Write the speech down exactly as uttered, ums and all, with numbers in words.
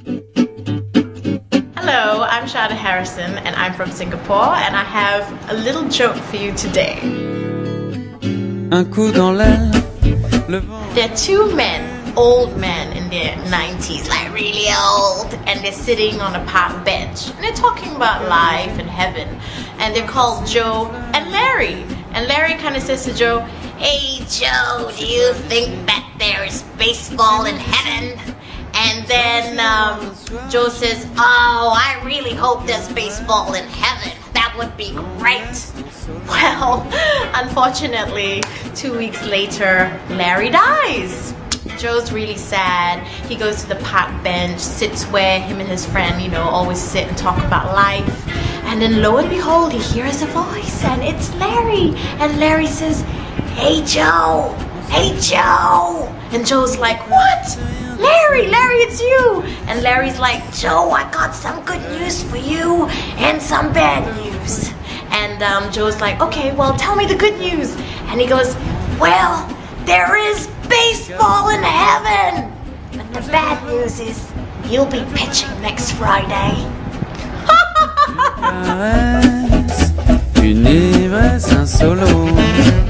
Hello, I'm Shada Harrison and I'm from Singapore and I have a little joke for you today. Un coup dans l'aile, le vent. There are two men, old men in their nineties, like really old, and they're sitting on a park bench and they're talking about life and heaven, and they're called Joe and Larry. And Larry kind of says to Joe, "Hey Joe, do you think that there is baseball in heaven?" And then um, Joe says, "Oh, I really hope there's baseball in heaven. That would be great." Well, unfortunately, two weeks later, Larry dies. Joe's really sad. He goes to the park bench, sits where him and his friend, you know, always sit and talk about life. And then lo and behold, he hears a voice, and it's Larry. And Larry says, "Hey Joe, hey Joe." And Joe's like, "What? Larry, Larry, it's you." And Larry's like, "Joe, I got some good news for you and some bad news." And um, Joe's like, "Okay, well, tell me the good news." And he goes, "Well, there is baseball in heaven. But the bad news is you'll be pitching next Friday." Une ivresse, un solo.